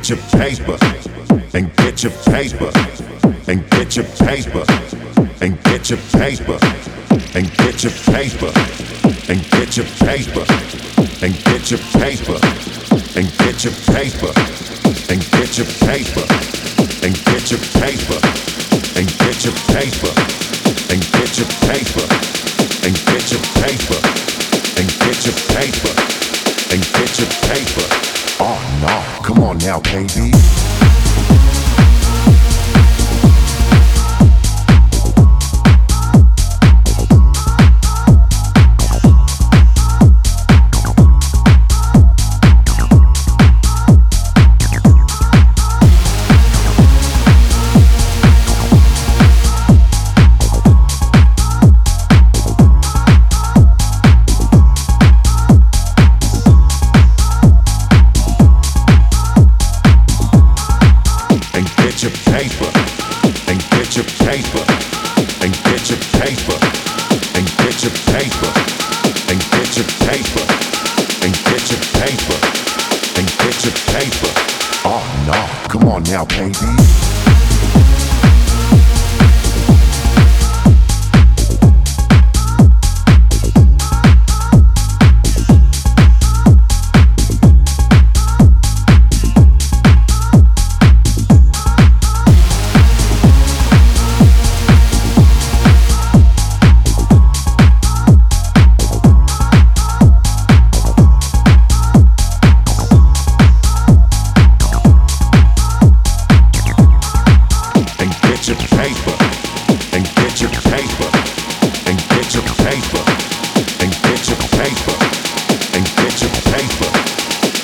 get your paper, and get your paper, and get your paper, and get your paper, and get your paper, and get your paper, and get your paper, and get your paper, and get your paper, and get your paper, and get your paper, and get your paper, and get your paper, and get your paper, and get your paper. Oh no, come on now, baby. Now, baby.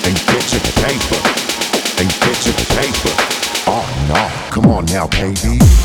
Come on now, baby.